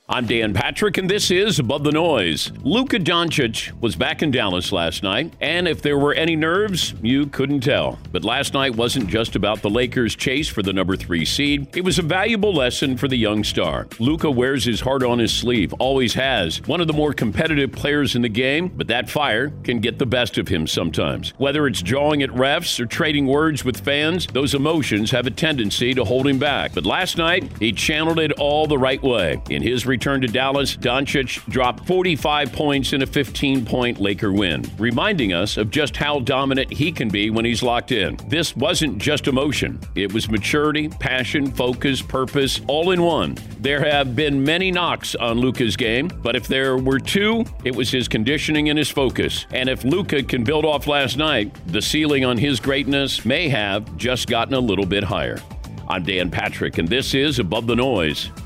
I'm Dan Patrick, and this is Above the Noise. Luka Doncic was back in Dallas last night, and if there were any nerves, you couldn't tell. But last night wasn't just about the Lakers' chase for the number 3 seed. It was a valuable lesson for the young star. Luka wears his heart on his sleeve, always has. One of the more competitive players in the game, but that fire can get the best of him sometimes. Whether it's jawing at refs or trading words with fans, those emotions have a tendency to hold him back. But last night, he channeled it all the right way. In his return to Dallas, Doncic dropped 45 points in a 15-point Laker win, reminding us of just how dominant he can be when he's locked in. This wasn't just emotion. It was maturity, passion, focus, purpose, all in one. There have been many knocks on Luka's game, but if there were two, it was his conditioning and his focus. And if Luka can build off last night, the ceiling on his greatness may have just gotten a little bit higher. I'm Dan Patrick, and this is Above the Noise.